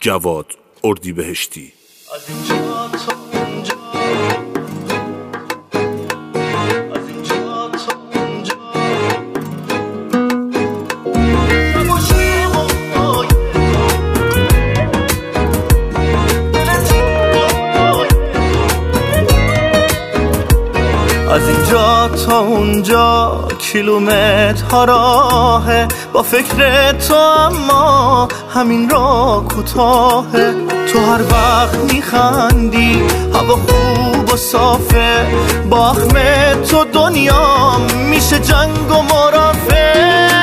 جواد اردیبهشتی. از اینجا تا اونجا کیلومترها راهه، با فکر تو اما همین راه کوتاهه. تو هر وقت میخندی، هوا خوب و صافه، با اخم تو دنیا میشه جنگ و مرافع.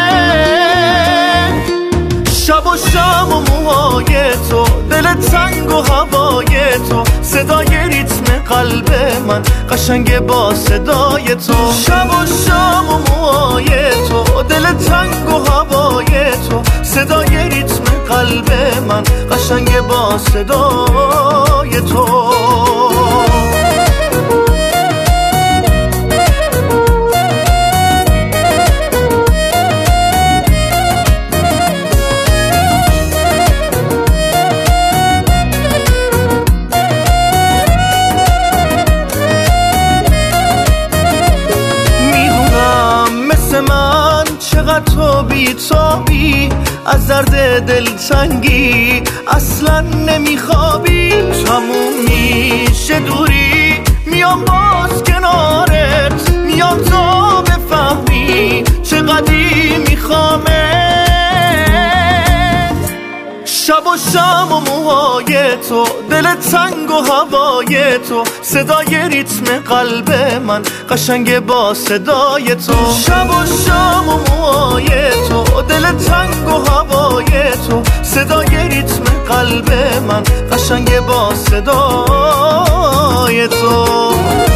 شب و شم و موهای تو، دل تنگ و هوای تو، صدای ریتم قلب من قشنگ با صدای تو. شب و شم و موهای تو، دل تنگ و هوای تو، صدای ریتم قلب من قشنگ با صدای تو. چقدر تو بی‌تابی، از درد دلتنگی اصلا نمیخوابی. تموم میشه دوری، میام باز کنارت، میام تا بفهمی چقدری میخوامه. شب و شم و موهای تو، دل تنگ و هوای تو، صدای ریتم قلب من قشنگ با صدای تو. شب و شم و موهای تو، دل تنگ و هوای تو، صدای ریتم قلب من قشنگ با صدای تو.